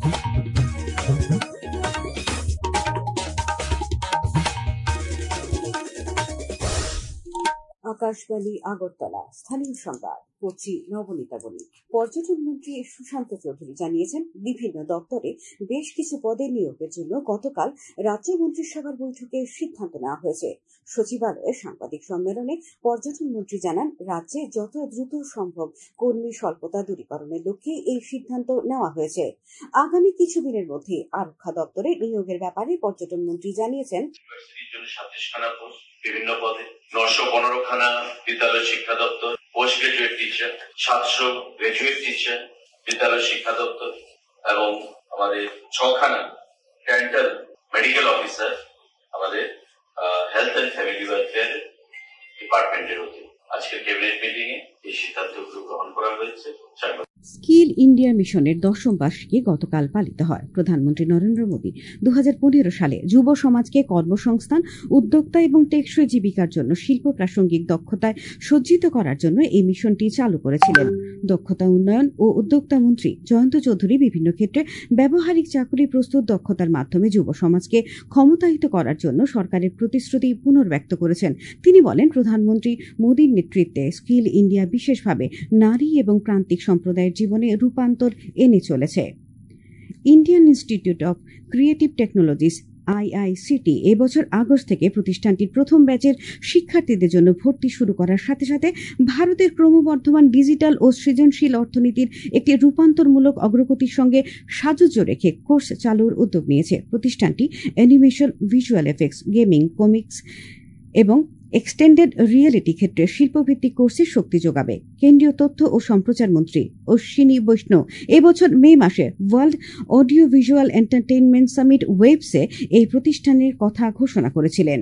আকাশবাণী আগরতলা, স্থানীয় সংবাদ পড়ছি নবনীতা বণিক। পর্যটন মন্ত্রী সুশান্ত চৌধুরী জানিয়েছেন, বিভিন্ন দপ্তরে বেশ কিছু পদে নিয়োগের জন্য গতকাল রাজ্য মন্ত্রিসভার বৈঠকে সিদ্ধান্ত নেওয়া হয়েছে। সচিবালয়ে সাংবাদিক সম্মেলনে পর্যটন মন্ত্রী জানান, রাজ্যে যত দ্রুত সম্ভব কর্মী স্বল্পতা দূরীকরণের লক্ষ্যে এই সিদ্ধান্ত নেওয়া হয়েছে। আগামী কিছুদিনের মধ্যে আরক্ষা দপ্তরে নিয়োগের ব্যাপারে পর্যটন মন্ত্রী জানিয়েছেন, বিভিন্ন পদে 915 খানা বিদ্যালয় শিক্ষা দপ্তর, post graduate teacher, 700 graduate teacher বিদ্যালয় শিক্ষা দপ্তর এবং আমাদের 6 খানা ডেন্টাল মেডিকেল অফিসার আমাদের হেলথ এন্ড ফ্যামিলি ওয়েলফেয়ার ডিপার্টমেন্টের অধীনে আজকের ক্যাবিনেট মিটিং এ এই সিদ্ধান্তগুলো গ্রহণ করা হয়েছে। স্কিল ইন্ডিয়া মিশনের 10ম বার্ষিকী গতকাল পালিত হয়। প্রধানমন্ত্রী নরেন্দ্র মোদী 2015 সালে যুব সমাজকে কর্মসংস্থান, উদ্যোক্তা এবং টেকসই জীবিকার জন্য শিল্প প্রাসঙ্গিক দক্ষতায় সজ্জিত করার জন্য এই মিশনটি চালু করেছিলেন। দক্ষতা উন্নয়ন ও উদ্যোক্তা মন্ত্রী জয়ন্ত চৌধুরী বিভিন্ন ক্ষেত্রে ব্যবহারিক চাকরি প্রস্তুত দক্ষতার মাধ্যমে যুব সমাজকে ক্ষমতায়িত করার জন্য সরকারের প্রতিশ্রুতি পুনর্ব্যক্ত করেছেন। তিনি বলেন, প্রধানমন্ত্রী মোদীর নেতৃত্বে স্কিল ইন্ডিয়া বিশেষভাবে নারী এবং প্রান্তিক সম্প্রদায়ের জীবনে রূপান্তর এনে চলেছে। Indian Institute of Creative Technologies IICT এবছর আগস্ট থেকে প্রতিষ্ঠানটির প্রথম ব্যাচের শিক্ষার্থীদের জন্য ভর্তি শুরু করার সাথে সাথে ভারতের ক্রমবর্ধমান ডিজিটাল ও সৃজনশীল অর্থনীতির একটি রূপান্তরমূলক অগ্রগতির সঙ্গে সাযুজ্য রেখে কোর্স চালুর উদ্যোগ নিয়েছে। প্রতিষ্ঠানটি animation, visual effects, gaming, comics এবং এক্সটেন্ডেড রিয়েলিটি ক্ষেত্রে শিল্পভিত্তিক কোর্সে শক্তি যোগাবে। কেন্দ্রীয় তথ্য ও সম্প্রচার মন্ত্রী অশ্বিনী বৈষ্ণব এবছর মে মাসে World Audio Visual Entertainment Summit ওয়েবসে এই প্রতিষ্ঠানের কথা ঘোষণা করেছিলেন।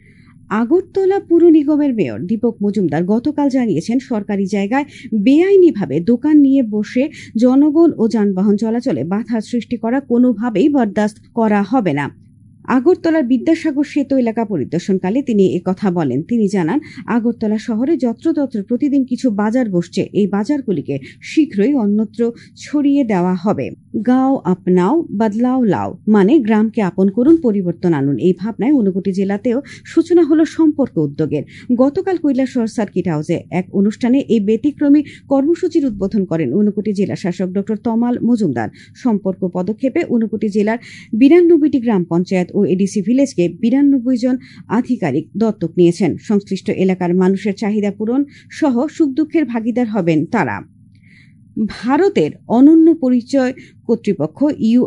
আগরতলা পুর নিগমের মেয়র দীপক মজুমদার গতকাল জানিয়েছেন, সরকারি জায়গায় বেআইনিভাবে দোকান নিয়ে বসে জনগণ ও যানবাহন চলাচলে বাধা সৃষ্টি করা কোনোভাবেই বরদাস্ত করা হবে না। আগরতলার বিদ্যাসাগর সেতু এলাকা পরিদর্শনকালে তিনি একথা বলেন। তিনি জানান, আগরতলা শহরে যত্রতত্র প্রতিদিন কিছু বাজার বসছে। এই বাজারগুলিকে শীঘ্রই অন্যত্র ছড়িয়ে দেওয়া হবে। গাঁও আপনাও বদলাও লাও, মানে গ্রামকে আপন করুন, পরিবর্তন আনুন। এই ভাবনায় ঊনকোটি জেলাতেও সূচনা হলো সম্পর্ক উদ্যোগের। গতকাল কৈলাসহর সার্কিট হাউসে এক অনুষ্ঠানে এই ব্যতিক্রমী কর্মসূচির উদ্বোধন করেন ঊনকোটি জেলা শাসক ডক্টর তমাল মজুমদার। সম্পর্ক পদক্ষেপে ঊনকোটি জেলার 92টি গ্রাম পঞ্চায়েত ও এডিসি ভিলেজকে 92 জন আধিকারিক দত্তক নিয়েছেন। সংশ্লিষ্ট এলাকার মানুষের চাহিদা পূরণ সহ সুখ দুঃখের ভাগিদার হবেন তারা। ভারতের অনন্য পরিচয় কর্তৃপক্ষ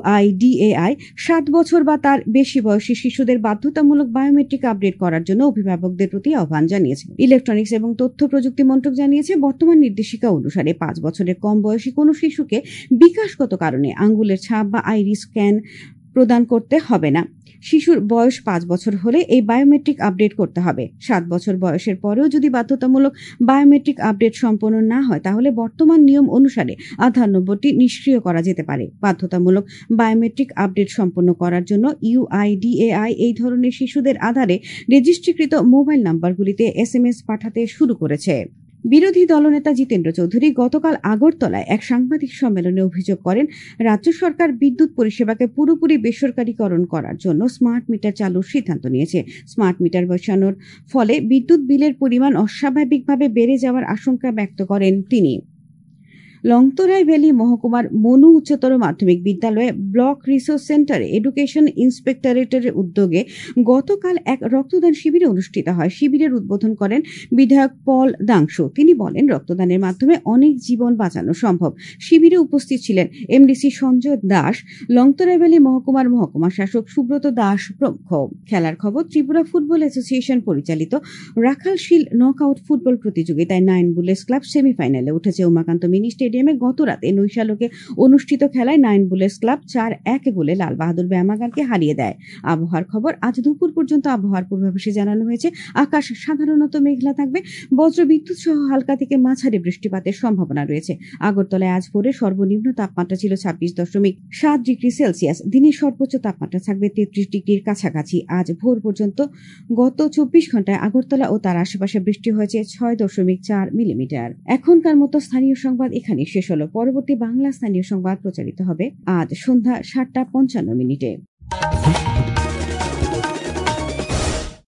UIDAI 7 বছর বা তার বেশি বয়সী শিশুদের বাধ্যতামূলক বায়োমেট্রিক আপডেট করার জন্য অভিভাবকদের প্রতি আহ্বান জানিয়েছে। ইলেকট্রনিক্স এবং তথ্য প্রযুক্তি মন্ত্রক জানিয়েছে, বর্তমান নির্দেশিকা অনুসারে 5 বছরের কম বয়সী কোনো শিশুকে বিকাশগত কারণে আঙ্গুলের ছাপ বা আইরিস স্ক্যান প্রদান করতে হবে না। শিশুর বয়স 5 বছর হলে এই বায়োমেট্রিক আপডেট করতে হবে। 7 বছর বয়সের পরেও যদি বাধ্যতামূলক বায়োমেট্রিক আপডেট সম্পন্ন না হয়, তাহলে বর্তমান নিয়ম অনুসারে আধার নম্বরটি নিষ্ক্রিয় করা যেতে পারে। বাধ্যতামূলক বায়োমেট্রিক আপডেট সম্পন্ন করার জন্য UIDAI এই ধরনের শিশুদের আধারে রেজিস্ট্রিকৃত মোবাইল নাম্বারগুলিতে SMS পাঠাতে শুরু করেছে। বিরোধী দলনেতা জিতেন্দ্র চৌধুরী গতকাল আগরতলায় এক সাংবাদিক সম্মেলনে অভিযোগ করেন, রাজ্য সরকার বিদ্যুৎ পরিষেবাকে পুরোপুরি বেসরকারীকরণ করার জন্য স্মার্ট মিটার চালুর সিদ্ধান্ত নিয়েছে। স্মার্ট মিটার বসানোর ফলে বিদ্যুৎ বিলের পরিমাণ অস্বাভাবিকভাবে বেড়ে যাওয়ার আশঙ্কা ব্যক্ত করেন তিনি। লংতরাই ভ্যালি মহকুমার মনু উচ্চতর মাধ্যমিক বিদ্যালয়ে ব্লক রিসোর্স সেন্টারে এডুকেশন ইন্সপেক্টরেটের উদ্যোগে গতকাল এক রক্তদান শিবির অনুষ্ঠিত হয়। শিবিরের উদ্বোধন করেন বিধায়ক পল দাংশু। তিনি বলেন, রক্তদানের মাধ্যমে অনেক জীবন বাঁচানো সম্ভব। শিবিরে উপস্থিত ছিলেন এমডিসি সঞ্জয় দাস, লংতরাই ভ্যালি মহকুমার মহকুমা শাসক সুব্রত দাস প্রমুখ। খেলার খবর, ত্রিপুরা ফুটবল অ্যাসোসিয়েশন পরিচালিত রাখালশীল নকআউট ফুটবল প্রতিযোগিতায় 9 বুলেটস ক্লাব সেমিফাইনালে উঠেছে। উমাকান্ত মিনি স্টেডিয়ামে গত রাতে নৈশালোকে অনুষ্ঠিত খেলায় 9 বুলেটস ক্লাব 4-1 গোলে লাল বাহাদুর ব্যায়ামাগারকে হারিয়ে দেয়। আবহাওয়ার খবর, আজ দুপুর পর্যন্ত আবহাওয়ার পূর্বাভাসে জানানো হয়েছে, আকাশ সাধারণত মেঘলা থাকবে। বজ্র বিদ্যুৎ সহ হালকা থেকে মাঝারি বৃষ্টিপাতের সম্ভাবনা রয়েছে। আগরতলায় আজ ভোরে সর্বনিম্ন তাপমাত্রা ছিল 26.7 ডিগ্রি সেলসিয়াস। দিনের সর্বোচ্চ তাপমাত্রা থাকবে 33 ডিগ্রির কাছাকাছি। আজ ভোর পর্যন্ত গত 24 ঘন্টায় আগরতলা ও তার আশেপাশে বৃষ্টি হয়েছে 6.4 মিলিমিটার। এখনকার মতো স্থানীয় সংবাদ এখানে শেষ হলো। পরবর্তী বাংলা স্থানীয় সংবাদ প্রচারিত হবে আজ সন্ধ্যা ৭:৫৫।